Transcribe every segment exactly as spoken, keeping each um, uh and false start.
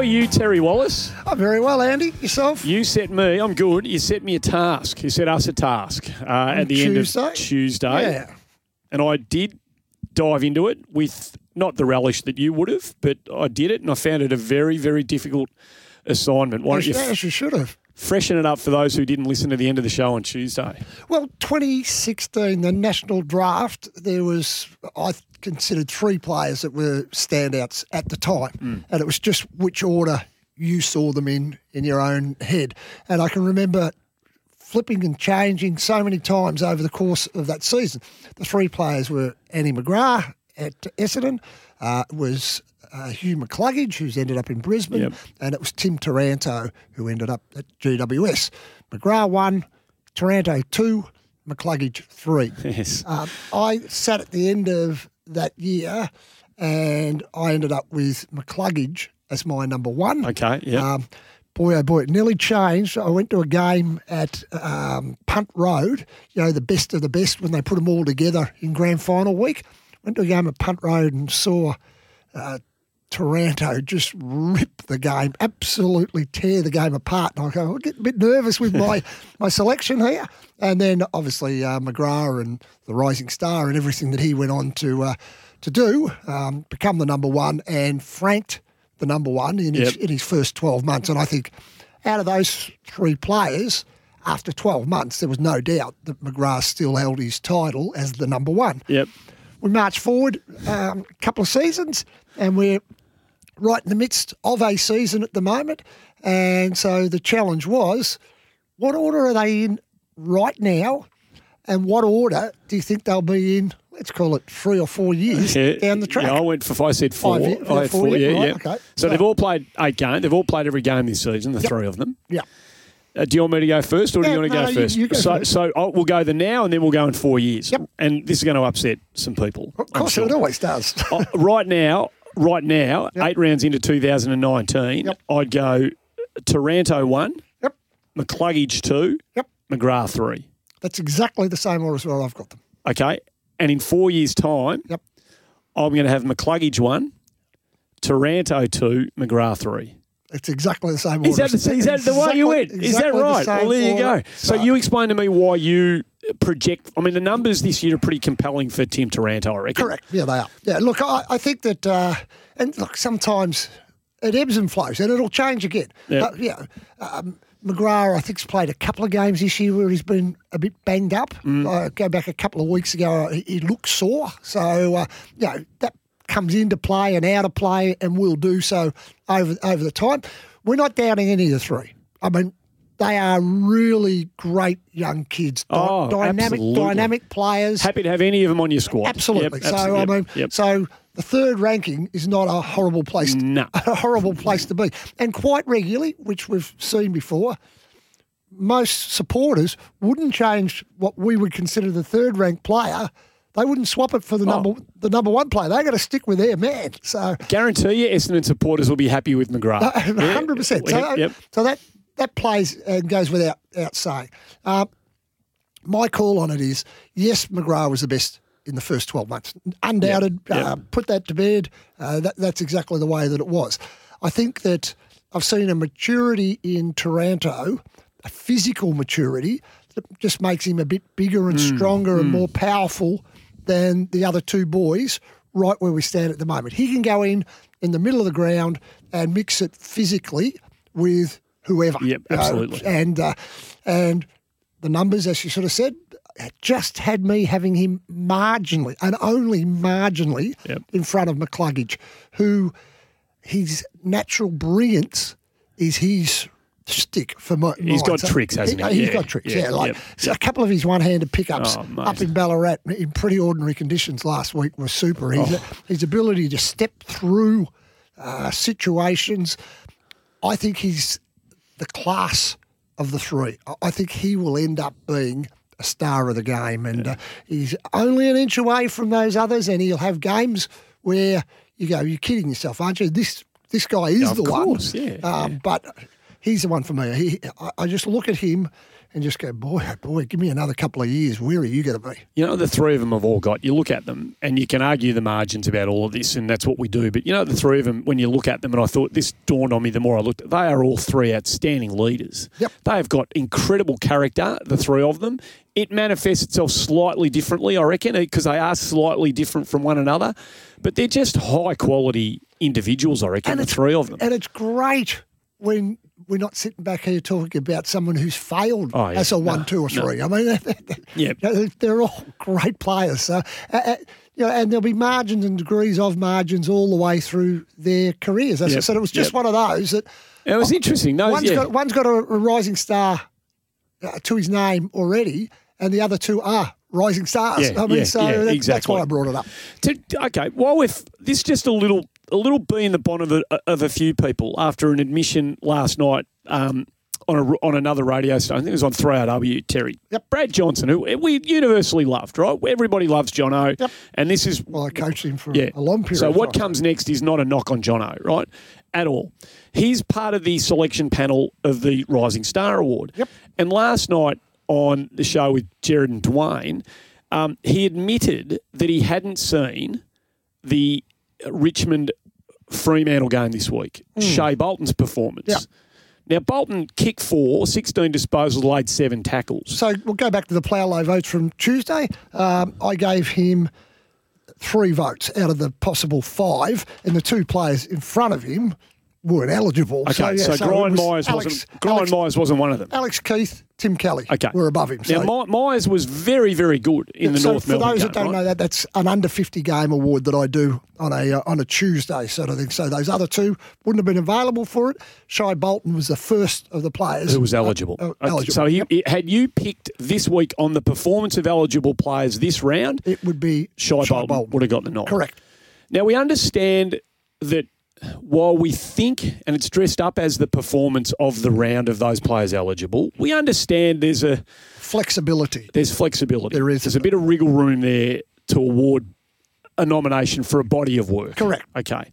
you, Terry Wallace? I'm very well, Andy. Yourself? You set me, I'm good, you set me a task. You set us a task uh, at the Tuesday? end of Tuesday. Yeah. And I did dive into it with not the relish that you would have, but I did it and I found it a very, very difficult assignment. Why As, don't you as you should have. freshen it up for those who didn't listen to the end of the show on Tuesday? Well, twenty sixteen, the national draft, there was, I considered three players that were standouts at the time. Mm. And it was just which order you saw them in, in your own head. And I can remember flipping and changing so many times over the course of that season. The three players were Annie McGrath at Essendon, uh, was uh, Hugh McCluggage, who's ended up in Brisbane, yep. and it was Tim Taranto, who ended up at G W S. McGrath one, Taranto two, McCluggage three. Yes. Um, I sat at the end of that year and I ended up with McCluggage as my number one. Okay, yeah. Um, boy, oh boy, it nearly changed. I went to a game at um, Punt Road, you know, the best of the best when they put them all together in grand final week. Went to a game at Punt Road and saw uh, Taranto just rip the game, absolutely tear the game apart. And I go, I get a bit nervous with my, my selection here. And then obviously uh, McGrath and the rising star and everything that he went on to uh, to do, um, become the number one and franked the number one in his, yep. in his first twelve months. And I think out of those three players, after twelve months, there was no doubt that McGrath still held his title as the number one. Yep. We march forward um, a couple of seasons and we're right in the midst of a season at the moment. And so the challenge was, what order are they in right now? And what order do you think they'll be in, let's call it three or four years yeah, down the track? Yeah, I went for, I said four. Five year, I had four, four, year, yeah, right, yeah. Okay. So, so they've all played eight games. They've all played every game this season, the yep. three of them. Yeah. Uh, do you want me to go first or yeah, do you want to no, go first? You, you go so first. so I'll, we'll go the now and then we'll go in four years. Yep. And this is going to upset some people. Of course, sure. it always does. uh, right now, right now, yep. eight rounds into two thousand nineteen, yep. I'd go Taranto one, yep. McCluggage two, yep. McGrath three. That's exactly the same order as where I've got them. Okay. And in four years' time, yep. I'm going to have McCluggage one, Taranto two, McGrath three. It's exactly the same order. Is that the, is that the way you went? Exactly is that right? The well, there you order. go. So, so you explain to me why you project. I mean, the numbers this year are pretty compelling for Tim Taranto, I reckon. Correct. Yeah, they are. Yeah, look, I, I think that, uh, and look, sometimes it ebbs and flows, and it'll change again. Yep. Uh, yeah, um, McGrath, I think, has played a couple of games this year where he's been a bit banged up. Mm. Uh, go back a couple of weeks ago, he, he looked sore. So, uh, you know, that comes into play and out of play and will do so over over the time. We're not downing any of the three. I mean, they are really great young kids, Di- oh, dynamic, absolutely. dynamic players. Happy to have any of them on your squad. Absolutely. Yep, so absolutely. I mean, yep. so the third ranking is not a horrible place. To, no. a horrible place to be, and quite regularly, which we've seen before. Most supporters wouldn't change what we would consider the third ranked player. They wouldn't swap it for the oh. number the number one player. They're going to stick with their man. So guarantee you, Essendon supporters will be happy with McGrath. A hundred percent. So, yep. so that that plays and goes without, without saying. Uh, my call on it is yes, McGrath was the best in the first twelve months, undoubted. Yep. Yep. Uh, put that to bed. Uh, that, that's exactly the way that it was. I think that I've seen a maturity in Taranto, a physical maturity that just makes him a bit bigger and mm. stronger mm. and more powerful than the other two boys right where we stand at the moment. He can go in in the middle of the ground and mix it physically with whoever. Yep, absolutely. Uh, and uh, and the numbers, as you sort of said, just had me having him marginally and only marginally yep. in front of McCluggage, who his natural brilliance is his stick for my. He's got so tricks, hasn't he? he he's yeah, got tricks, yeah. yeah. Like yep, so yep. a couple of his one-handed pickups oh, up in Ballarat in pretty ordinary conditions last week were super. His, oh. his ability to step through uh, situations, I think he's the class of the three. I think he will end up being a star of the game, and yeah. uh, he's only an inch away from those others, and he'll have games where you go, you're kidding yourself, aren't you? This this guy is yeah, the of course, one. Yeah, um, yeah. But he's the one for me. He, I, I just look at him and just go, boy, oh boy, give me another couple of years. Where are you going to be? You know, the three of them have all got, you look at them and you can argue the margins about all of this, and that's what we do. But, you know, the three of them, when you look at them, and I thought this dawned on me the more I looked, they are all three outstanding leaders. Yep. They have got incredible character, the three of them. It manifests itself slightly differently, I reckon, because they are slightly different from one another. But they're just high-quality individuals, I reckon, And the it's- three of them. And it's great when we're not sitting back here talking about someone who's failed Oh, yeah. as a one, No, two, or no. three. I mean, they're, Yeah. they're, they're all great players. So, uh, uh, you know, and there'll be margins and degrees of margins all the way through their careers. As I Yep. said, it was just Yep. one of those that It was interesting. No, one's yeah. got one's got a, a rising star uh, to his name already, and the other two are rising stars. Yeah, I mean, yeah, so yeah, that, that's exactly. why I brought it up. To, okay, while we're f- this is just a little a little bee in the bonnet of a, of a few people after an admission last night um, on a, on another radio station. I think it was on three R W, Terry. Yep. Brad Johnson, who we universally loved, right? Everybody loves Jono. Yep. And this is Well, I coached him for yeah. a long period So of what time. comes next is not a knock on Jono, right? At all. He's part of the selection panel of the Rising Star Award. Yep. And last night on the show with Jared and Dwayne, um, he admitted that he hadn't seen the Richmond Fremantle game this week, Shea Bolton's performance. Yeah. Now, Bolton kicked four, sixteen disposals, laid seven tackles. So we'll go back to the Ploughlow votes from Tuesday. Um, I gave him three votes out of the possible five, and the two players in front of him weren't eligible. Okay, so, yeah, so, so it Brian was Myers Alex, wasn't Brian Alex, Myers wasn't one of them. Alex Keith, Tim Kelly Okay. were above him. So, Now, My- Myers was very, very good in the so North for Melbourne those game, that don't right? know that, that's an under fifty game award that I do on a uh, on a Tuesday sort of thing. So those other two wouldn't have been available for it. Shai Bolton was the first of the players Who was eligible. Uh, uh, Okay, eligible. So he, he- had you picked this week on the performance of eligible players this round, It would be Shai Shai Bolton, Bolton. would have got the nod. Correct. Now, we understand that while we think, and it's dressed up as the performance of the round of those players eligible, we understand there's a Flexibility. there's flexibility. There is. There's a bit of wriggle room there to award a nomination for a body of work. Correct. Okay.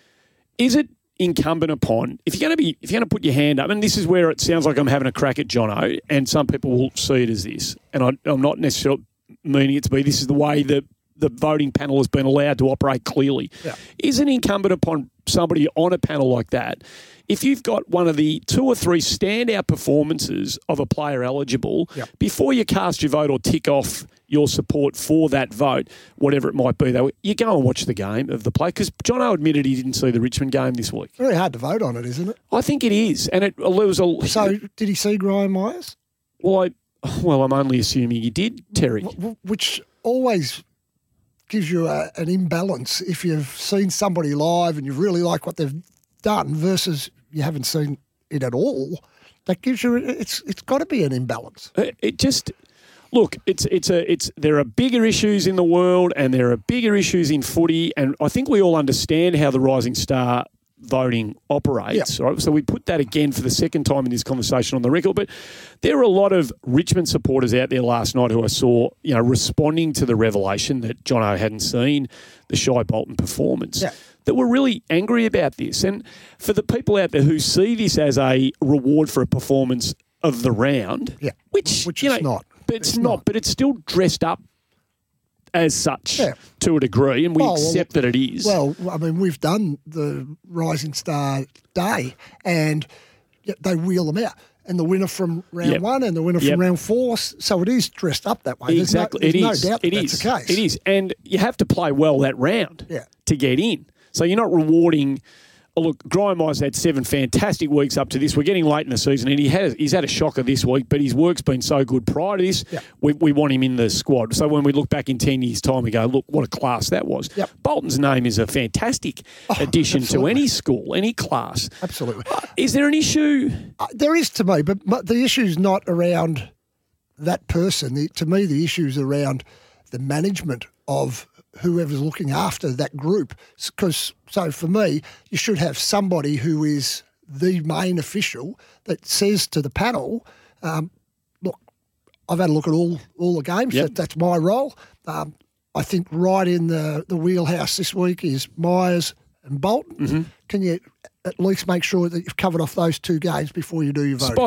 Is it incumbent upon, if you're going to be, if you're going to put your hand up, and this is where it sounds like I'm having a crack at Jono, and some people will see it as this, and I, I'm not necessarily meaning it to be, this is the way that the voting panel has been allowed to operate clearly. Yeah. Is it incumbent upon somebody on a panel like that, if you've got one of the two or three standout performances of a player eligible, Yep. before you cast your vote or tick off your support for that vote, whatever it might be, though, you go and watch the game of the play. Because Jono admitted he didn't see the Richmond game this week. Very hard to vote on it, isn't it? I think it is. And it, it was a... So did he see Graham Myers? Well, I, well, I'm only assuming he did, Terry. W- w- Which always gives you a, an imbalance if you've seen somebody live and you really like what they've done versus you haven't seen it at all. That gives you it's it's got to be an imbalance. It, it just... Look, it's it's a it's there are bigger issues in the world and there are bigger issues in footy, and I think we all understand how the Rising Star voting operates. Yeah. Right? So we put that again for the second time in this conversation on the record. But there were a lot of Richmond supporters out there last night who I saw, you know, responding to the revelation that Jono hadn't seen the Shai Bolton performance. Yeah. That were really angry about this. And for the people out there who see this as a reward for a performance of the round, Yeah. which, Which you it's know, not. But it's, It's not, not. but it's still dressed up as such Yeah. to a degree, and we Oh, well, accept that it is. Well, I mean, we've done the Rising Star Day and yet they wheel them out. And the winner from round Yep. one and the winner Yep. from round four. So it is dressed up that way. exactly, There's it no, is. there's no doubt that it that's is. the case. It is, and you have to play well that round Yeah. to get in. So you're not rewarding. Oh, look, Graham Myers had seven fantastic weeks up to this. We're getting late in the season, and he has he's had a shocker this week, but his work's been so good prior to this. Yep. We, we want him in the squad. So when we look back in ten years' time, we go, look, what a class that was. Yep. Bolton's name is a fantastic addition to absolutely. any school, any class. Absolutely. Is there an issue? Uh, there is to me, but m- the issue's not around that person. The, to me, the issue's around the management of whoever's looking after that group. Because so for me, you should have somebody who is the main official that says to the panel, um, "Look, I've had a look at all all the games. Yep. That, that's my role. Um, I think right in the the wheelhouse this week is Myers and Bolton. Mm-hmm. Can you at least make sure that you've covered off those two games before you do your voting?" Spot on.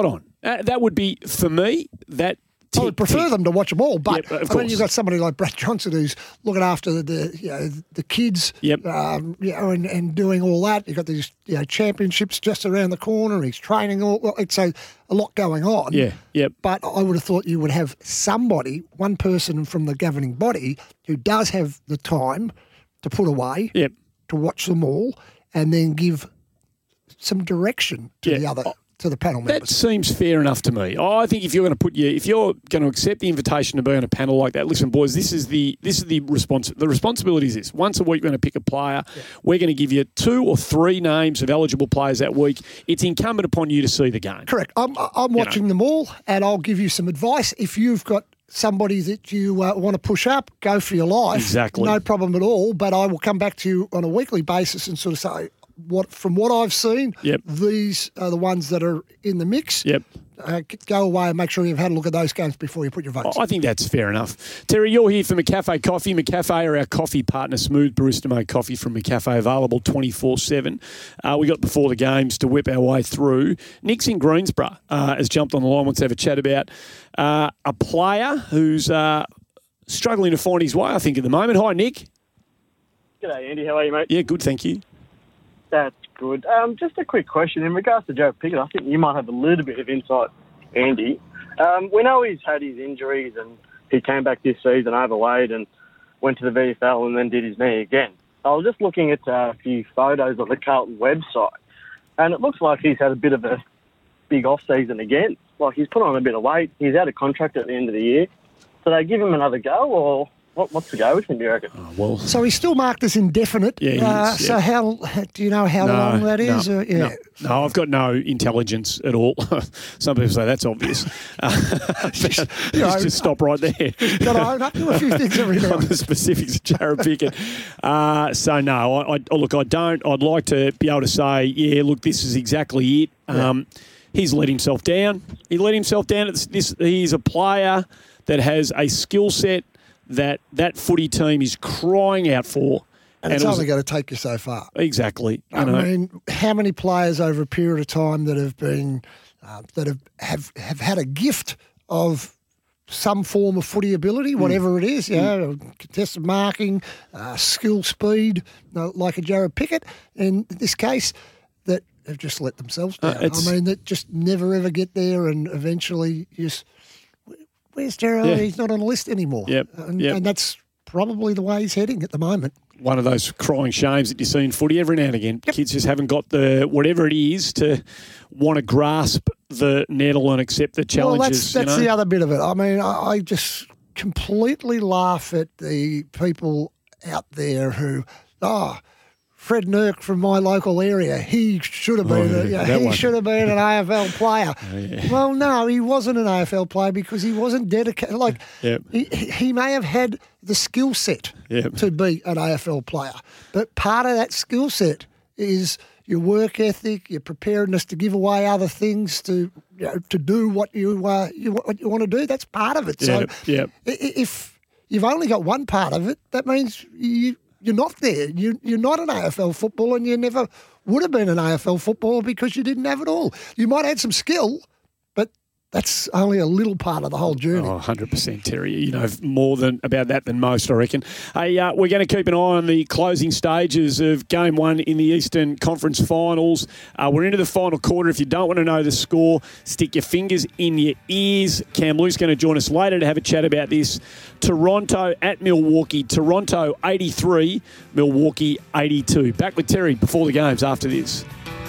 Uh, that would be, for me, that I would prefer tick. them to watch them all, but Yep, of I mean, course. you've got somebody like Brett Johnson who's looking after the, the you know the kids, Yep. um, you know, and, and doing all that. You've got these you know championships just around the corner. He's training all. Well, it's a, a lot going on. Yeah, yep. But I would have thought you would have somebody, one person from the governing body, who does have the time to put away, Yep. to watch them all, and then give some direction to Yeah. the other. To the panel That members. seems fair enough to me. I think if you're going to put you, if you're going to accept the invitation to be on a panel like that, listen, boys, this is the this is the response. The responsibility is this: once a week, we're going to pick a player. Yeah. We're going to give you two or three names of eligible players that week. It's incumbent upon you to see the game. Correct. I'm I'm watching you know. them all, and I'll give you some advice. If you've got somebody that you uh, want to push up, go for your life. Exactly. No problem at all. But I will come back to you on a weekly basis and sort of say, what from what I've seen, yep. these are the ones that are in the mix. Yep. Uh, go away and make sure you've had a look at those games before you put your votes. I think that's fair enough. Terry, you're here for McCafe Coffee. McCafe are our coffee partner, smooth barista-made coffee from McCafe, available twenty-four seven. Uh, we got before the games to whip our way through. Nick's in Greensborough uh, has jumped on the line, wants to have a chat about uh, a player who's uh, struggling to find his way, I think, at the moment. Hi, Nick. G'day, Andy. How are you, mate? Yeah, good, thank you. That's good. Um, just a quick question. In regards to Joe Pickett, I think you might have a little bit of insight, Andy. Um, we know he's had his injuries and he came back this season overweight and went to the V F L and then did his knee again. I was just looking at uh, a few photos on the Carlton website and it looks like he's had a bit of a big off-season again. Like he's put on a bit of weight. He's out of contract at the end of the year. So they give him another go or... What, what's the go with him, do you reckon? Oh, well, so he's still marked as indefinite. Yeah, he uh, is, yeah. So how do you know how no, long that is? No, or, yeah. no, no, I've got no intelligence at all. Some people say that's obvious. Uh, just, you know, just stop right there. Got to own up to a few things every now On the specifics of Jared Pickett. Uh, so no, I, I look, I don't. I'd like to be able to say, yeah, look, this is exactly it. Um, yeah. He's let himself down. He let himself down. It's this. He's a player that has a skill set that that footy team is crying out for. And, and it's it was, only going to take you so far. Exactly. I know. mean, how many players over a period of time that have been, uh, that have, have, have had a gift of some form of footy ability, whatever mm. it is, you know, mm. contested marking, uh, skill, speed, you know, like a Jared Pickett, in this case, that have just let themselves down. Uh, I mean, that just never ever get there and eventually just... Where's Gerald? Yeah. He's not on the list anymore. Yep. And, yep. and that's probably the way he's heading at the moment. One of those crying shames that you see in footy every now and again. Yep. Kids just haven't got the whatever it is to want to grasp the nettle and accept the challenges. Well, that's, that's you know? the other bit of it. I mean, I, I just completely laugh at the people out there who, oh, Fred Nurk from my local area, he should have been, oh, a, yeah, you know, he one. should have been an A F L player. Oh, yeah. Well, no, he wasn't an A F L player because he wasn't dedicated. Like, yep. he, he may have had the skill set yep. to be an A F L player, but part of that skill set is your work ethic, your preparedness to give away other things, to you know, to do what you uh, you what you want to do. That's part of it. Yep. So, yep. if you've only got one part of it, that means you. You're not there. You, you're not an A F L footballer and you never would have been an A F L footballer because you didn't have it all. You might have some skill, but that's only a little part of the whole journey. Oh, one hundred percent, Terry. You know more than about that than most, I reckon. Hey, uh, we're going to keep an eye on the closing stages of Game one in the Eastern Conference Finals. Uh, we're into the final quarter. If you don't want to know the score, stick your fingers in your ears. Cam Luke's going to join us later to have a chat about this. Toronto at Milwaukee. Toronto eighty-three, Milwaukee eighty-two. Back with Terry before the games after this.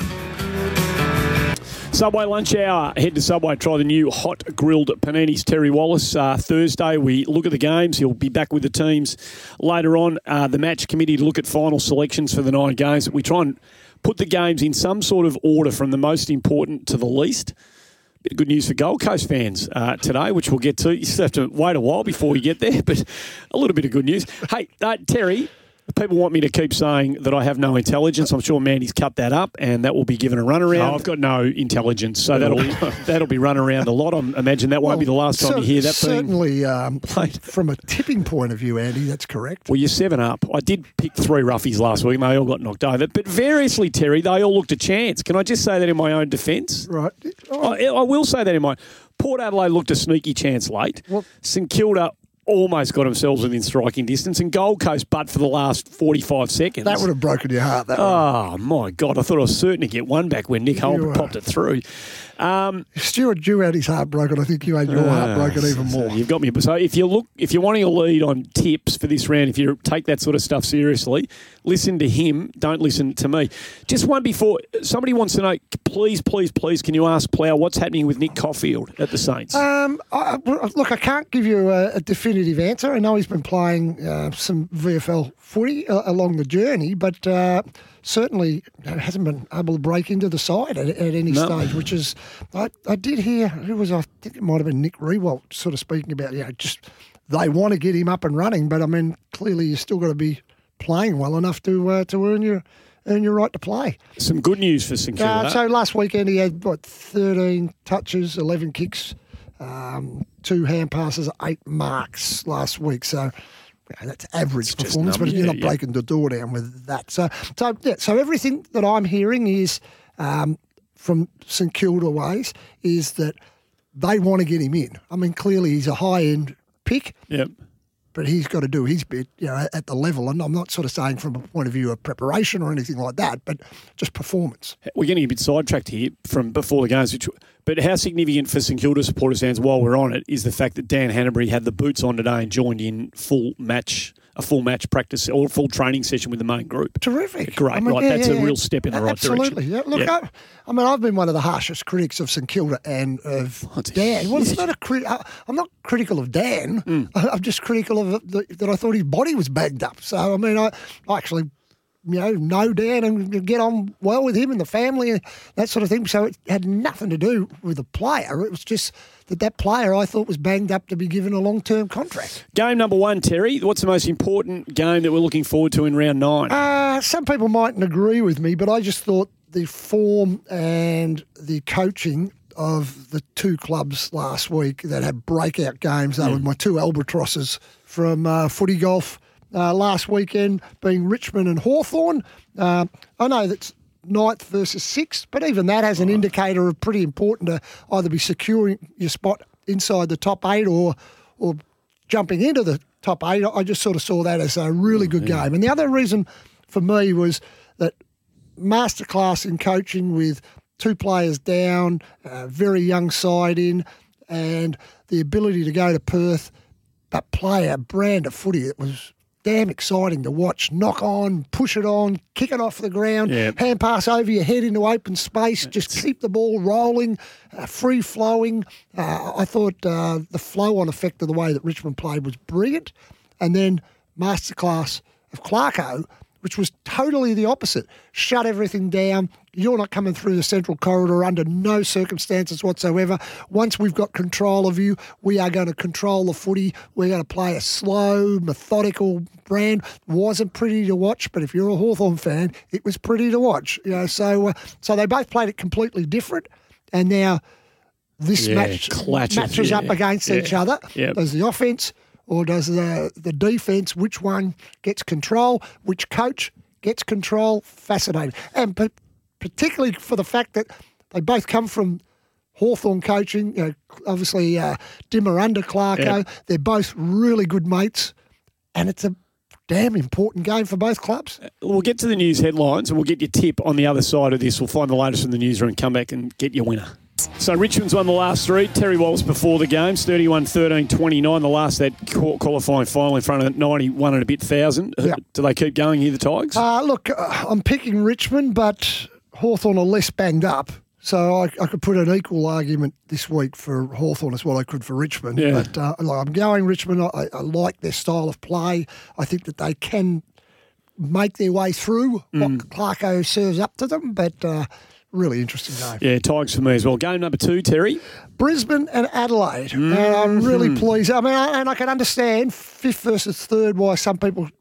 Subway lunch hour. Head to Subway. Try the new hot grilled paninis. Terry Wallace. Uh, Thursday, we look at the games. He'll be back with the teams later on. Uh, the match committee to look at final selections for the nine games. We try and put the games in some sort of order from the most important to the least. Bit of good news for Gold Coast fans uh, today, which we'll get to. You still have to wait a while before you get there, but a little bit of good news. Hey, uh, Terry, People want me to keep saying that I have no intelligence. I'm sure Mandy's cut that up, and that will be given a runaround. No, I've got no intelligence, so that'll be, that'll be run around a lot. I imagine that won't well, be the last time cer- you hear that. Certainly, um, from a tipping point of view, Andy, that's correct. Well, you're seven up. I did pick three roughies last week, and they all got knocked over. But variously, Terry, they all looked a chance. Can I just say that in my own defence? Right. Oh. I, I will say that in my... Port Adelaide looked a sneaky chance late. Well, St Kilda almost got themselves within striking distance, and Gold Coast, but for the last forty-five seconds. That would have broken your heart, that Oh, one. my God. I thought I was certain to get one back when Nick Holbrook popped it through. Um, if Stuart Dew had his heart broken, I think you had your uh, heart broken even more. So you've got me. So if you look, if you're wanting a lead on tips for this round, if you take that sort of stuff seriously, listen to him. Don't listen to me. Just one before, somebody wants to know, please, please, please, can you ask Plough what's happening with Nick Caulfield at the Saints? Um, I, look, I can't give you a, a definitive answer. I know he's been playing uh, some V F L footy uh, along the journey, but uh, certainly hasn't been able to break into the side at, at any no. stage, which is, I, I did hear, who was, I think it might have been Nick Rewalt sort of speaking about, you know, just they want to get him up and running, but I mean, clearly you've still got to be playing well enough to uh, to earn your earn your right to play. Some good news for St Kilda. Uh, so last weekend he had, what, thirteen touches, eleven kicks, um, two hand passes, eight marks last week. So yeah, that's average it's performance, but you're not yeah. breaking the door down with that. So, so yeah, so everything that I'm hearing is um, from St Kilda ways is that they want to get him in. I mean, clearly he's a high-end pick. Yep. But he's got to do his bit, you know, at the level. And I'm not sort of saying from a point of view of preparation or anything like that, but just performance. We're getting a bit sidetracked here from before the games. Which, but how significant for St Kilda supporters fans while we're on it is the fact that Dan Hanbury had the boots on today and joined in full match, a full match practice or full training session with the main group. Terrific. Great. I mean, right. Yeah, That's yeah, a real step in the right absolutely. direction. Absolutely. Yeah. Look, yeah. I, I mean, I've been one of the harshest critics of St Kilda and of oh, Dan. Well, it's not a crit. I'm not critical of Dan. Mm. I'm just critical of the, that I thought his body was bagged up. So, I mean, I, I actually... you know, know Dan and get on well with him and the family and that sort of thing. So it had nothing to do with the player. It was just that that player I thought was banged up to be given a long-term contract. Game number one, Terry. What's the most important game that we're looking forward to in round nine? Uh, some people mightn't agree with me, but I just thought the form and the coaching of the two clubs last week that had breakout games, they mm. were my two albatrosses from uh, footy golf. Uh, last weekend being Richmond and Hawthorn. Uh, I know that's ninth versus sixth, but even that has an indicator of pretty important to either be securing your spot inside the top eight or or jumping into the top eight. I just sort of saw that as a really good yeah. game. And the other reason for me was that masterclass in coaching with two players down, a very young side in, and the ability to go to Perth but play a brand of footy that was damn exciting to watch. Knock on, push it on, kick it off the ground, yep. hand pass over your head into open space, just keep the ball rolling, uh, free-flowing. Uh, I thought uh, the flow-on effect of the way that Richmond played was brilliant. And then masterclass of Clarko, which was totally the opposite. Shut everything down. You're not coming through the central corridor under no circumstances whatsoever. Once we've got control of you, we are going to control the footy. We're going to play a slow, methodical brand. Wasn't pretty to watch, but if you're a Hawthorn fan, it was pretty to watch. You know, so uh, so they both played it completely different, and now this yeah, match clatches, matches yeah. up against yeah. each other. Yep. Does the offense or does the the defense? Which one gets control? Which coach gets control? Fascinating, and p- particularly for the fact that they both come from Hawthorn coaching. You know, obviously, uh, Dimmer under Clarko. Yep. They're both really good mates, and it's a damn important game for both clubs. We'll get to the news headlines and we'll get your tip on the other side of this. We'll find the latest from the newsroom, come back and get your winner. So Richmond's won the last three. Terry Wallace before the games, thirty-one thirteen twenty-nine. The last, that qualifying final in front of ninety-one and a bit thousand. Yep. Do they keep going here, the Tigers? Uh, look, uh, I'm picking Richmond, but Hawthorn are less banged up. So I, I could put an equal argument this week for Hawthorn as well I could for Richmond. Yeah. But uh, I'm going Richmond. I, I like their style of play. I think that they can make their way through mm. what Clarko serves up to them. But uh, really interesting game. Yeah, Tigers for me as well. Game number two, Terry. Brisbane and Adelaide. Mm-hmm. And I'm really pleased. I mean, I, and I can understand fifth versus third why some people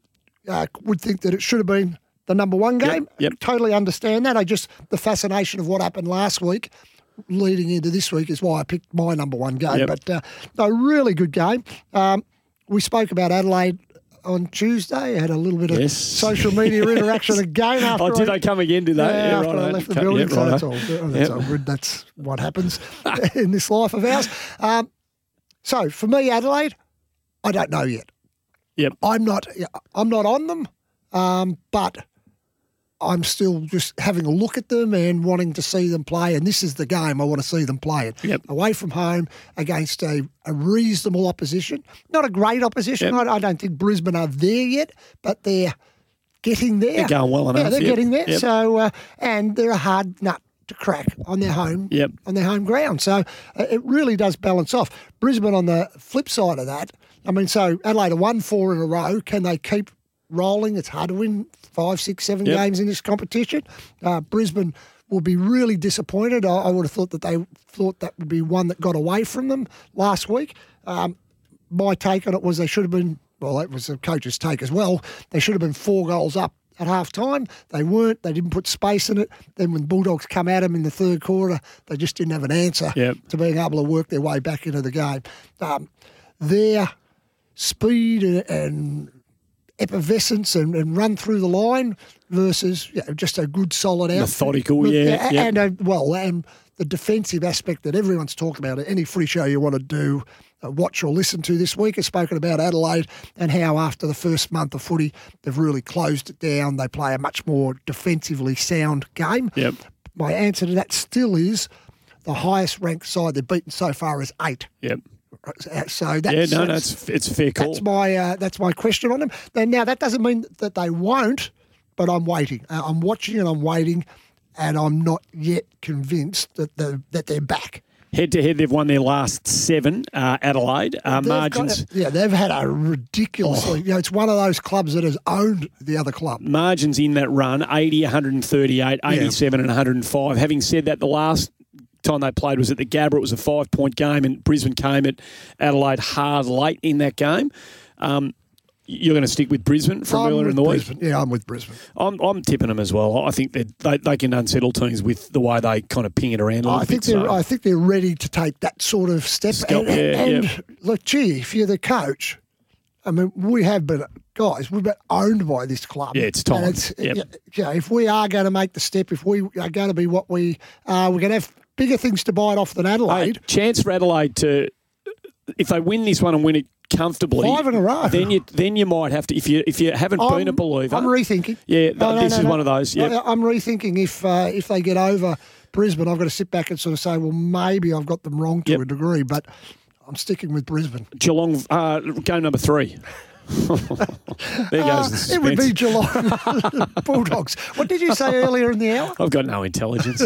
uh, would think that it should have been the number one game. Yep, yep. Totally understand that. I just, the fascination of what happened last week leading into this week is why I picked my number one game. Yep. But uh, no, really good game. Um, we spoke about Adelaide on Tuesday. Had a little bit of Yes. social media interaction again after Oh, did I, they come again, did they? yeah, Yeah, after righto. I left the Cut- building. yeah, so righto. that's all, that's Yep. all good. That's what happens in this life of ours. Um, so for me, Adelaide, I don't know yet. Yep. I'm not. I'm not on them, um, but I'm still just having a look at them and wanting to see them play. And this is the game I want to see them playing. Yep. Away from home against a, a reasonable opposition. Not a great opposition. Yep. I, I don't think Brisbane are there yet, but they're getting there. They're going well Yeah, enough, they're yep. getting there. Yep. So, uh, and they're a hard nut to crack on their home Yep. on their home ground. So uh, it really does balance off. Brisbane on the flip side of that, I mean, so Adelaide have won four in a row. Can they keep rolling? It's hard to win five, six, seven Yep. games in this competition. Uh, Brisbane will be really disappointed. I, I would have thought that they thought that would be one that got away from them last week. Um, my take on it was they should have been, well, that was the coach's take as well, they should have been four goals up at half time. They weren't. They didn't put space in it. Then when Bulldogs come at them in the third quarter, they just didn't have an answer Yep. to being able to work their way back into the game. Um, their speed and, and effervescence and, and run through the line versus you know, just a good solid outfit. Methodical, yeah, yeah. And, uh, well, and the defensive aspect that everyone's talking about. Any free show you want to do, uh, watch or listen to this week has spoken about Adelaide and how after the first month of footy, they've really closed it down. They play a much more defensively sound game. Yep. My answer to that still is the highest ranked side they've beaten so far is eight. Yep. So that's, Yeah, no, that's, that's it's a fair call. that's my uh, that's my question on them. Then now that doesn't mean that they won't, but I'm waiting. Uh, I'm watching and I'm waiting, and I'm not yet convinced that they're, that they're back. Head to head, they've won their last seven. Uh, Adelaide uh, They've got margins. a- yeah, they've had a ridiculously. You know, it's one of those clubs that has owned the other club. Margins in that run, eighty, one thirty-eight, eighty-seven and one oh five. Having said that, the last time they played was at the Gabba. It was a five-point game, and Brisbane came at Adelaide hard late in that game. Um, you're going to stick with Brisbane from I'm earlier with in the Brisbane. week? Yeah, I'm with Brisbane. I'm, I'm tipping them as well. I think that they, they can unsettle teams with the way they kind of ping it around a little I think bit. they're so. I think they're ready to take that sort of step. Step, and yeah, and yeah. look, gee, if you're the coach, I mean, we have been guys. We've been owned by this club. Yeah, it's time. And it's, Yep. you know, if we are going to make the step, if we are going to be what we are, we're going to have bigger things to bite off than Hey, Adelaide. chance for Adelaide to, if they win this one and win it comfortably, Five in a row. then you then you might have to. If you if you haven't I'm, been a believer, I'm rethinking. yeah, th- No, no, this no, is no. one of those. Yeah, I- I'm rethinking if uh, if they get over Brisbane, I've got to sit back and sort of say, well, maybe I've got them wrong to Yep. a degree, but I'm sticking with Brisbane. Geelong uh, game number three. there goes Uh, the it would be suspense. Geelong Bulldogs. What did you say earlier in the hour? I've got no intelligence.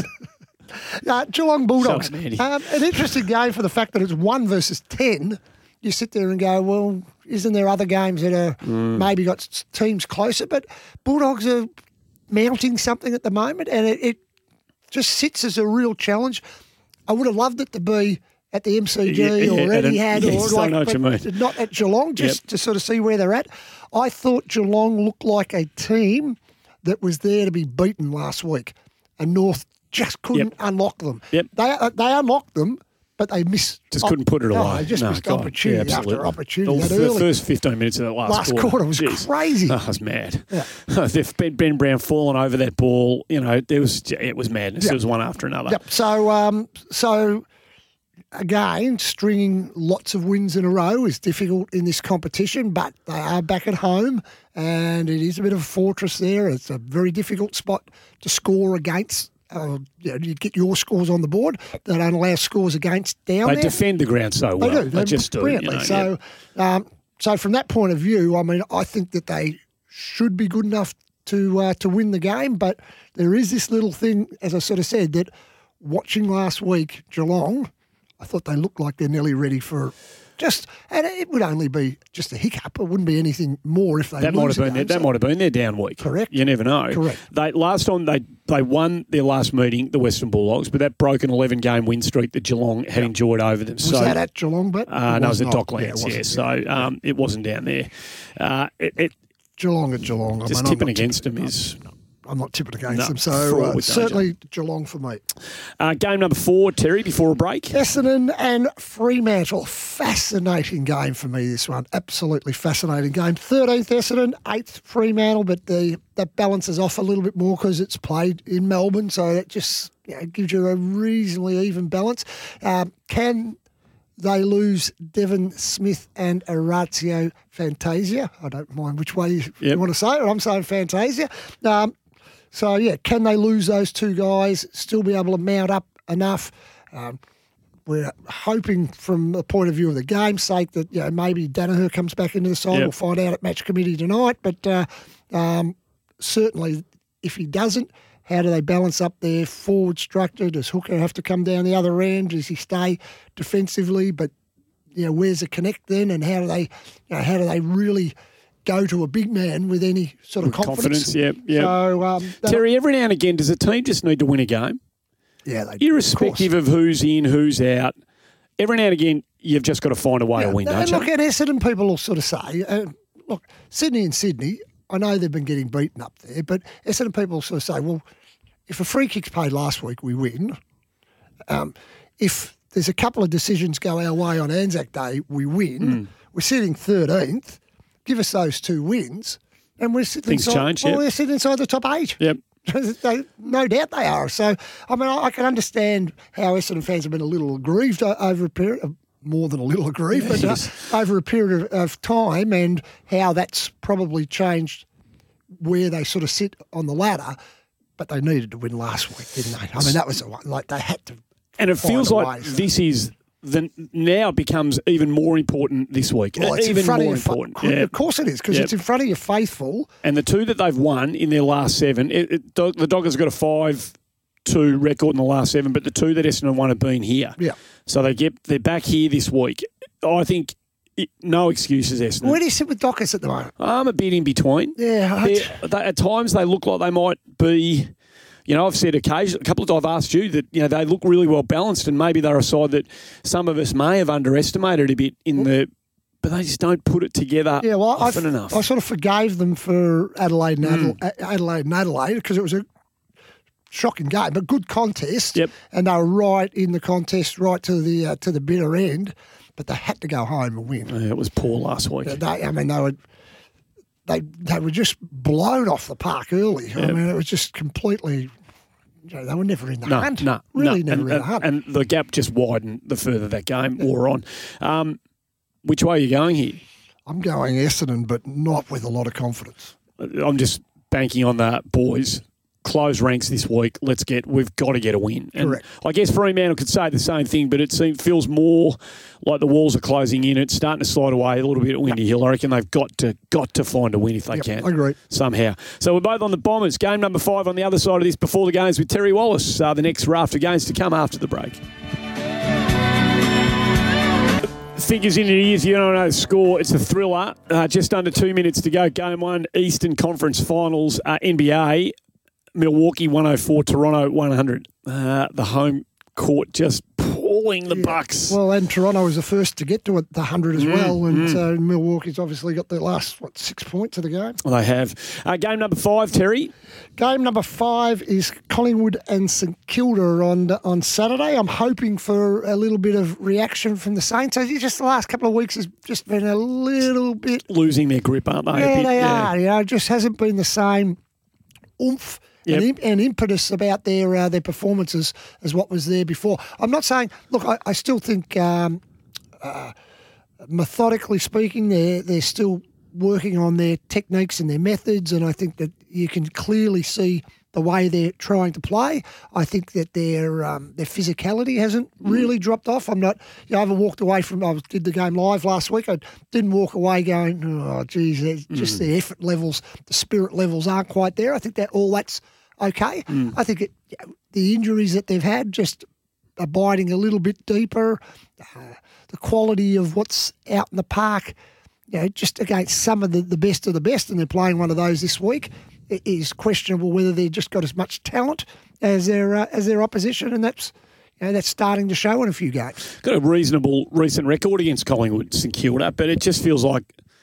Uh, Geelong Bulldogs. Shut up, Andy. Um, an interesting game for the fact that it's one versus ten. You sit there and go, well, isn't there other games that are Mm. maybe got s- teams closer? But Bulldogs are mounting something at the moment, and it, it just sits as a real challenge. I would have loved it to be at the M C G Yeah, yeah, or at an- Etihad, yes, or I like, know what you but mean. not at Geelong, just to sort of see where they're at. I thought Geelong looked like a team that was there to be beaten last week, and North just couldn't unlock them. Yep. They uh, they unlocked them, but they missed. Just couldn't put it no, away. They just No, missed God. opportunity Yeah, after absolutely. opportunity. The, That the early first fifteen minutes of that last, last quarter, was Jeez. crazy. Oh, it was mad. Yeah. They've Ben, Ben Brown falling over that ball. You know, there was it was madness. Yep. It was one after another. Yep. So um, so again, stringing lots of wins in a row is difficult in this competition, but they are back at home, and it is a bit of a fortress there. It's a very difficult spot to score against. Uh, you know, you get your scores on the board. They don't allow scores against down They there. defend the ground so well. They do. They just do. You brilliantly. know, so, um, so from that point of view, I mean, I think that they should be good enough to uh, to win the game. But there is this little thing, as I sort of said, that watching last week Geelong, I thought they looked like they're nearly ready for just, and it would only be just a hiccup. It wouldn't be anything more if they That might lose have been a their, game. that So- might have been their down week. Correct. You never know. Correct. They last time they they won their last meeting, the Western Bulldogs, but that broke an eleven game win streak that Geelong had enjoyed over them. Was so that at Geelong? But Uh, no, it was at not. Docklands, Yeah, yeah. it wasn't. So um, it wasn't down there. Uh, it, it Geelong at Geelong. I Just mean, tipping I'm not against tipping, them is... I'm not tipping against No, them. So fraught uh, with certainly Geelong for me. Uh, game number four, Terry, before a break. Essendon and Fremantle. Fascinating game for me, this one. Absolutely fascinating game. thirteenth Essendon, eighth Fremantle, but the that balances off a little bit more because it's played in Melbourne, so that just you know, gives you a reasonably even balance. Um, can they lose Devon Smith and Orazio Fantasia? I don't mind which way you, Yep. you want to say it, but I'm saying Fantasia. Um, So, yeah, can they lose those two guys, still be able to mount up enough? Um, we're hoping from the point of view of the game's sake that you know, maybe Danaher comes back into the side. Yep. We'll find out at match committee tonight. But uh, um, certainly if he doesn't, how do they balance up their forward structure? Does Hooker have to come down the other end? Does he stay defensively? But, you know, where's the connect then? And how do they, you know, how do they really go to a big man with any sort of With confidence? confidence, yep, yep. So, um, that- Terry, every now and again, does a team just need to win a game? yeah, they, Irrespective of, who's in, who's out, every now and again, you've just got to find a way Yeah, to win, and don't look, you? at Essendon people will sort of say, uh, look, Sydney and Sydney, I know they've been getting beaten up there, but Essendon people will sort of say, well, if a free kick's paid last week, we win. Um, if there's a couple of decisions go our way on Anzac Day, we win. Mm. We're sitting thirteenth. Give us those two wins, and we're sitting Things inside, change, well, yeah. we're sitting inside the top eight. Yep. They, no doubt they are. So, I mean, I, I can understand how Essendon fans have been a little aggrieved o- over a period of, more than a little aggrieved, but uh, Yes. over a period of, of time and how that's probably changed where they sort of sit on the ladder. But they needed to win last week, didn't they? I mean, that was the one. Like, they had to. And it find feels a like way. this is the now it becomes even more important this week. Well, it's even in front more of your fa- important. Yeah. Of course it is, because Yep. it's in front of your faithful. And the two that they've won in their last seven, it, it, the the Doggers got a five two record in the last seven, but the two that Essendon won have been here. Yeah. So they get they're back here this week. I think it, no excuses, Essendon. Where do you sit with Dockers at the moment? I'm a bit in between. Yeah, I- They're- they, at times they look like they might be. You know, I've said occasionally, a couple of times I've asked you that, you know, they look really well balanced and maybe they're a side that some of us may have underestimated a bit in the, but they just don't put it together Yeah, well, often I, enough. I sort of forgave them for Adelaide and Mm. Adelaide, Adelaide and Adelaide because it was a shocking game, but good contest. Yep. And they were right in the contest, right to the uh, to the bitter end. But they had to go home and win. Yeah, it was poor last week. They, I mean, they were they they were just blown off the park early. I Yep. mean, it was just completely. You know, they were never in the No, hunt. no, really no. never and, in the hunt. And, and the gap just widened the further that game wore on. Um, which way are you going here? I'm going Essendon, but not with a lot of confidence. I'm just banking on the boys. Close ranks this week. Let's get. We've got to get a win. And Correct. I guess Fremantle could say the same thing, but it seems feels more like the walls are closing in. It's starting to slide away a little bit at Windy Hill. I reckon they've got to got to find a win if they Yep, can. I agree. Somehow. So we're both on the Bombers. Game number five on the other side of this before the games with Terry Wallace. Uh, the next raft of games to come after the break. Figures in your ears, you don't know the score. It's a thriller. Uh, just under two minutes to go. Game one, Eastern Conference Finals, uh, N B A. Milwaukee one oh four, Toronto one hundred. Uh, the home court just pulling the Bucks. Well, and Toronto was the first to get to it, the one hundred as Mm, well. And mm. uh, Milwaukee's obviously got their last, what, six points of the game. They have. Uh, game number five, Terry. Game number five is Collingwood and St Kilda on on Saturday. I'm hoping for a little bit of reaction from the Saints. So just the last couple of weeks has just been a little bit. Losing their grip, aren't they? A Yeah, bit, they yeah. are. You know, it just hasn't been the same oomph. Yep. And, imp- and impetus about their uh, their performances as what was there before. I'm not saying. Look, I, I still think, um, uh, methodically speaking, they're they're still working on their techniques and their methods, and I think that you can clearly see the way they're trying to play. I think that their um, their physicality hasn't really dropped off. I'm not. You know, I haven't walked away from. I was, did the game live last week. I didn't walk away going, oh, geez, there's just the effort levels, the spirit levels aren't quite there. I think that all that's okay. I think it, you know, the injuries that they've had just abiding a little bit deeper. Uh, the quality of what's out in the park, you know, just against some of the, the best of the best, and they're playing one of those this week. It is questionable whether they've just got as much talent as their uh, as their opposition, and that's you know, that's starting to show in a few games. Got a reasonable recent record against Collingwood, St Kilda, but it just feels like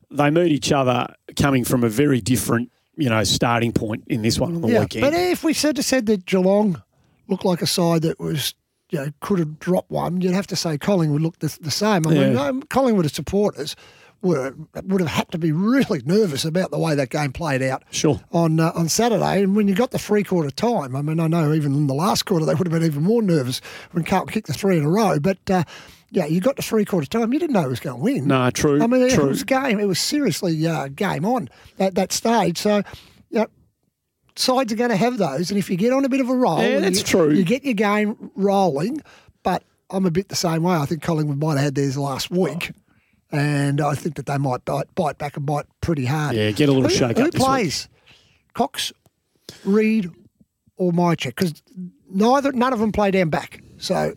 they meet each other coming from a very different, you know, starting point in this one on the yeah, weekend. but if we said said that Geelong looked like a side that was, you know, could have dropped one, you'd have to say Collingwood looked the, the same. I Yeah. mean, um, Collingwood supporters were, would have had to be really nervous about the way that game played out Sure. on uh, on Saturday. And when you got the three-quarter time, I mean, I know even in the last quarter they would have been even more nervous when Carlton kicked the three in a row. But, uh, yeah, you got the three-quarter time, you didn't know who was going to win. No, true. I mean, true. it was game. It was seriously uh, game on at that stage. So, you know, sides are going to have those, and if you get on a bit of a roll, Yeah, and that's you, true. you get your game rolling. But I'm a bit the same way. I think Collingwood might have had theirs last week, and I think that they might bite, bite back and bite pretty hard. Yeah, get a little who, shake who up this plays? Cox, Reid, or Mychek? Because neither, none of them play down back. So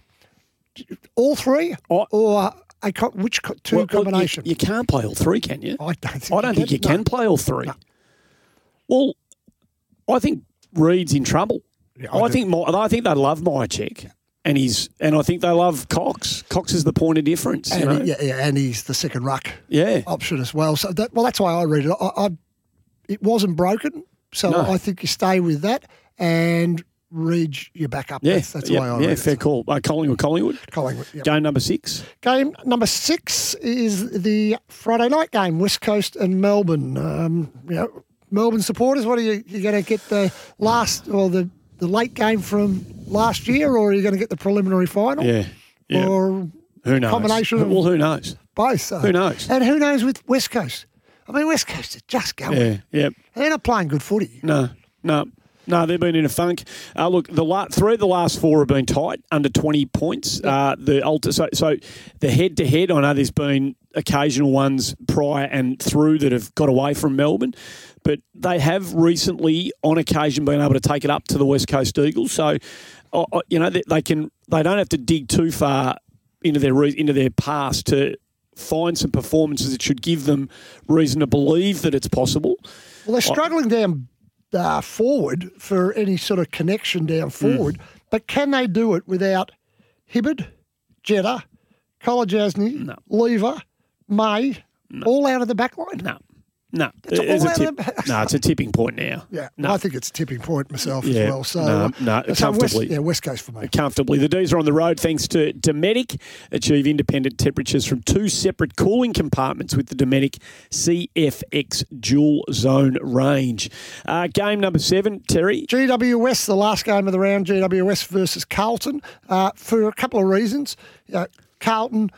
all three, Oh. or a co- which co- two Well, well, you- combination? you, can't play all three, can you? I don't think I don't you think you can. can play all three. No. Well, I think Reid's in trouble. Yeah, I, I do. think My, I think they love Mychek, and he's and I think they love Cox. Cox is the point of difference. You know? And, he- yeah, yeah, and he's the second ruck yeah. option as well. So that, well, that's why I read it. I, I, it wasn't broken, so No. I think you stay with that and read your back up. Yeah, That's, that's yeah, why I yeah, read fair it. call. Uh, Collingwood, Collingwood. Collingwood. Yeah. Game number six. Game number six is the Friday night game, West Coast and Melbourne. Um, you know, Melbourne supporters, what are you? You going to get the last or the, the late game from last year, or are you going to get the preliminary final? Yeah, yeah. Or Who knows? combination of- well, who knows? both? So. Who knows? And who knows with West Coast? I mean, West Coast are just going. Yeah, yeah. They're not playing good footy. No, no. No, they've been in a funk. Uh, look, the la- three of the last four have been tight, under twenty points. Uh, the ulti- so, so the head-to-head, I know there's been occasional ones prior and through that have got away from Melbourne, but they have recently, on occasion, been able to take it up to the West Coast Eagles. So, uh, uh, you know, they, they can they don't have to dig too far into their re- into their past to find some performances that should give them reason to believe that it's possible. Well, they're struggling down uh, forward for any sort of connection down forward, Mm. but can they do it without Hibberd, Jetta, Kolajasny, No. Lever, May, all out of the back line? No, no, It's it's all a out tip. of the- No, it's a tipping point now. Yeah, no. I think it's a tipping point myself Yeah, as well. So, no, uh, no, so West, comfortably. yeah, West Coast for me. Comfortably. The D's are on the road thanks to Dometic. Achieve independent temperatures from two separate cooling compartments with the Dometic C F X dual zone range. Uh, game number seven, Terry. G W S, the last game of the round, G W S versus Carlton, uh, for a couple of reasons. You know, Carlton,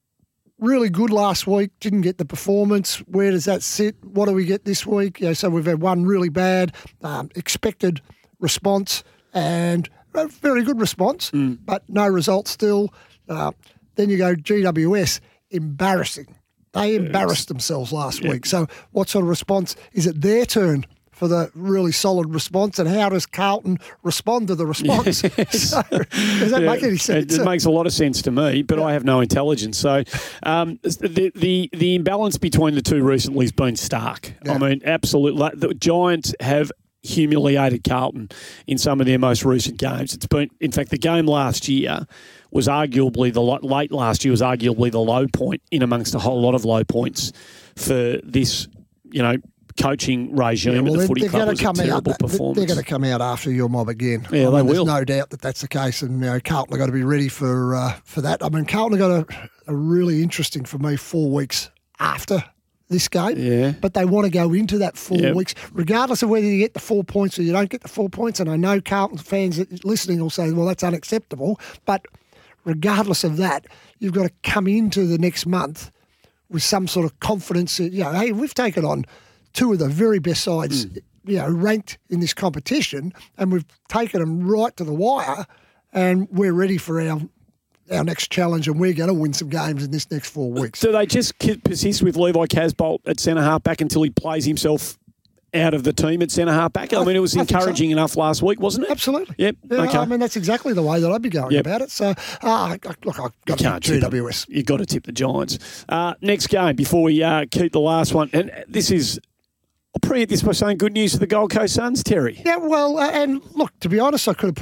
really good last week, didn't get the performance. Where does that sit? What do we get this week? You know, so we've had one really bad um, expected response and a very good response, but no result still. Uh, then you go G W S, embarrassing. They embarrassed themselves last week. So what sort of response? Is it their turn for the really solid response, and how does Carlton respond to the response? So, does that Yeah, make any sense? It, it makes a lot of sense to me, but I have no intelligence. So um, the, the the imbalance between the two recently has been stark. Yeah. I mean, absolutely. The Giants have humiliated Carlton in some of their most recent games. It's been, in fact, the game last year was arguably the lo- late last year was arguably the low point in amongst a whole lot of low points for this, you know, coaching regime Yeah, well, at the they're, footy they're club. going Was to a come out. terrible They're performance. going to come out after your mob again. Yeah, I they mean, will. There's no doubt that that's the case, and you know, Carlton are going to be ready for uh, for that. I mean, Carlton have got a, a really interesting for me four weeks after this game. Yeah. But they want to go into that four Yep. weeks, regardless of whether you get the four points or you don't get the four points. And I know Carlton fans that listening will say, well, that's unacceptable. But regardless of that, you've got to come into the next month with some sort of confidence that, you know, hey, we've taken on two of the very best sides, Mm. you know, ranked in this competition, and we've taken them right to the wire, and we're ready for our our next challenge, and we're going to win some games in this next four weeks. Do they just ki- persist with Levi Casbolt at centre half back until he plays himself out of the team at centre half back? I mean, it was I think so. encouraging enough last week, wasn't it? Absolutely. Yep. Yeah, Okay. I mean, that's exactly the way that I'd be going Yep. about it. So, uh, look, I've got to Can't G tip W them. S. You've got to tip the Giants. Uh, next game before we uh, keep the last one, and this is. I'll preempt this by saying good news for the Gold Coast Suns, Terry. Yeah, well, uh, and look, to be honest, I could have put them up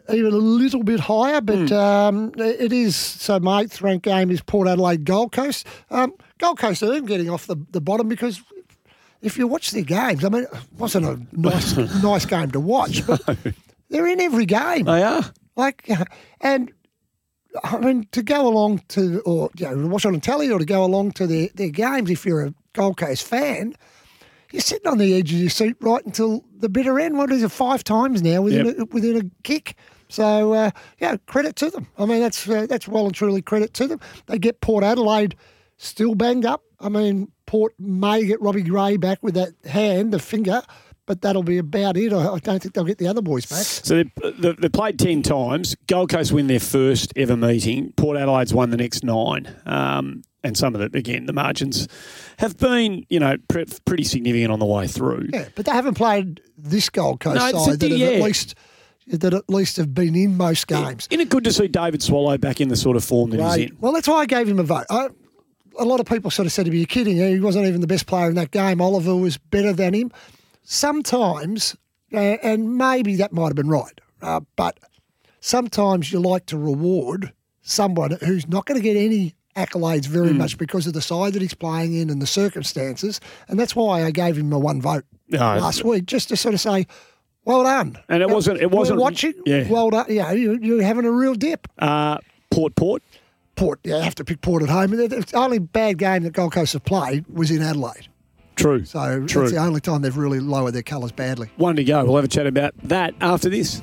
even a little bit higher, but Mm. um, it is. So my eighth ranked game is Port Adelaide Gold Coast. Um, Gold Coast are getting off the, the bottom because if you watch their games, I mean, it wasn't a nice nice game to watch, but they're in every game. They are. Like, and I mean, to go along to, or you know, watch on telly or to go along to their, their games if you're a Gold Coast fan, you're sitting on the edge of your seat right until the bitter end. What is it, five times now within, Yep. a, within a kick? So, uh, yeah, credit to them. I mean, that's uh, that's well and truly credit to them. They get Port Adelaide still banged up. I mean, Port may get Robbie Gray back with that hand, the finger, but that'll be about it. I, I don't think they'll get the other boys back. So they, they, they played ten times. Gold Coast win their first ever meeting. Port Adelaide's won the next nine. Um, and some of the, again, the margins have been, you know, pre- pretty significant on the way through. Yeah, but they haven't played this Gold Coast No, it's side a- that have yeah. at least that at least have been in most games. Isn't it good to see David Swallow back in the sort of form that Right. he's in? Well, that's why I gave him a vote. I, a lot of people sort of said to me, "You're kidding? He wasn't even the best player in that game. Oliver was better than him." Sometimes, uh, and maybe that might have been right, uh, but sometimes you like to reward someone who's not going to get any accolades very Hmm. much because of the side that he's playing in and the circumstances, and that's why I gave him a one vote No, last week, just to sort of say, well done. And it wasn't- it wasn't- We're watching. yeah. Well done. Yeah, you, you're having a real dip. Uh, Port Port. Port, yeah, have to pick Port at home. The the only bad game that Gold Coast have played was in Adelaide. True. So True. that's the only time they've really lowered their colours badly. One to go. We'll have a chat about that after this.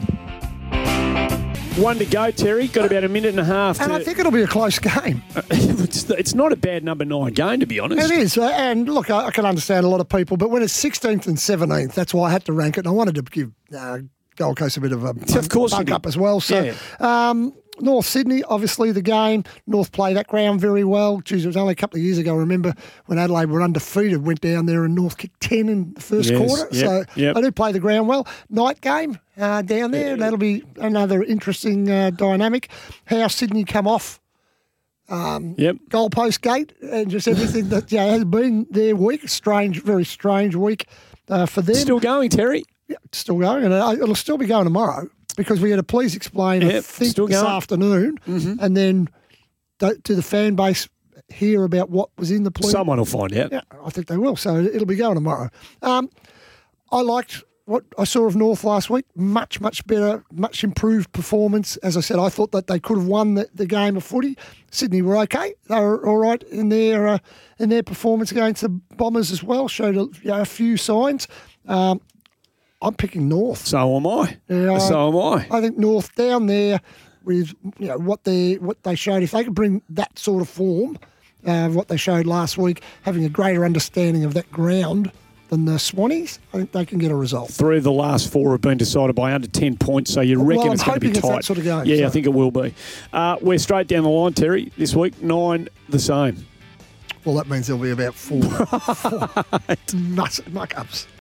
One to go, Terry. Got about a minute and a half. And to, I think it'll be a close game. it's, it's not a bad number nine game, to be honest. It is. uh, And look, I, I can understand a lot of people, but when it's sixteenth and seventeenth, that's why I had to rank it. And I wanted to give uh, Gold Coast a bit of a Of course you bunk did. up as well. So, Yeah. um, North Sydney, obviously the game. North play that ground very well. Geez, it was only a couple of years ago. I remember when Adelaide were undefeated, went down there and North kicked ten in the first Yes, quarter. yep, so yep. they do play the ground well. Night game uh, down there. That'll be another interesting uh, dynamic. How Sydney come off Yep. goalpost gate and just everything that yeah, has been their week. Strange, very strange week uh, for them. Still going, Terry. Yeah, it's still going, and uh, it'll still be going tomorrow because we had a please explain, I Yep, think, still this going. afternoon, and then to, to the fan base hear about what was in the plea. Someone will find out. Yeah, I think they will. So it'll be going tomorrow. Um, I liked what I saw of North last week. Much, much better, much improved performance. As I said, I thought that they could have won the, the game of footy. Sydney were okay. They were all right in their uh, in their performance against the Bombers as well. Showed a, you know, a few signs. Um, I'm picking North. So am I. Yeah, so am I. I think North down there with you know what they what they showed. If they could bring that sort of form, uh, what they showed last week, having a greater understanding of that ground than the Swannies, I think they can get a result. Three of the last four have been decided by under ten points, so you reckon Well, I'm it's going to be hoping it's tight. that sort of game, yeah, so. I think it will be. Uh, we're straight down the line, Terry, this week. Nine, the same. Well, that means there'll be about four, four muck ups.